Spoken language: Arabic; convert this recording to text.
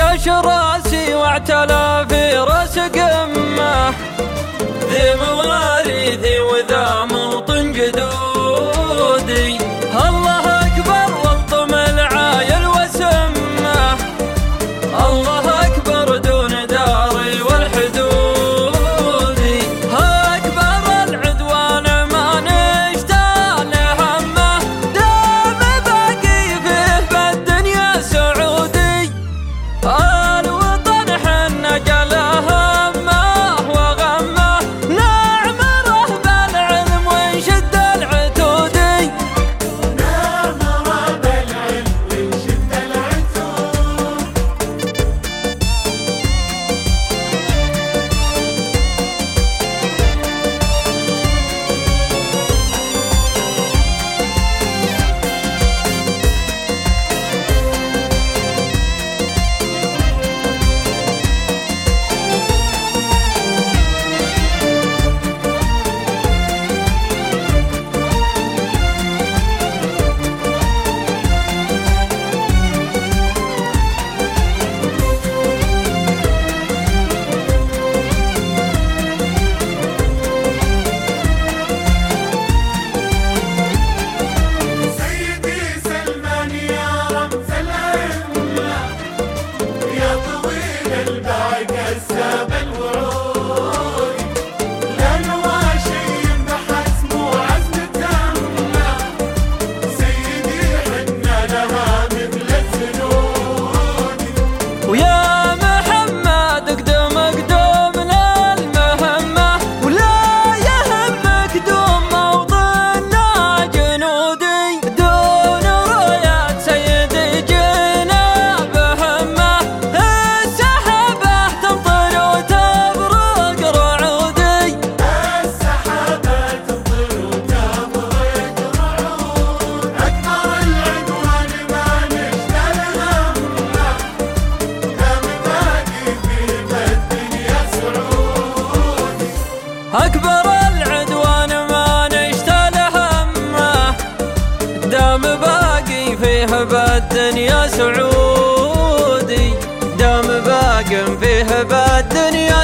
فرش راسي واعتلى في راس قمه، ذي مواريثي وذا موطن جدودي. الله أكبر والطم العايل وسمه، الله أكبر دون داري والحدود. أكبر العدوان ما نشتان همه، دام باقي فيه بالدنيا سعودي. الوطن حنا جله همه وغمه، نعمره بالعلم ونشد العتودي. نعمره بالعلم ونشد العتود. كساب الوعود، لا نواشي بحزم وعزم تامه، سيدي حنا لها مثل الزنود. ويا محمد اقدم اقدم للمهمة، ولا يهمك دوم موطننا جنودي. دون رايات سيدي جينا بهمة، السحابة تمطر وتبرق رعودي. السحابة تمطر وتبرق رعود. أكبر العدوان ما نشتل همه، دام باقي فيه بالدنيا سعود. أكبر العدوان ما نشتل همه، دام باقي فيه بالدنيا سعودي. دام باقي فيه بالدنيا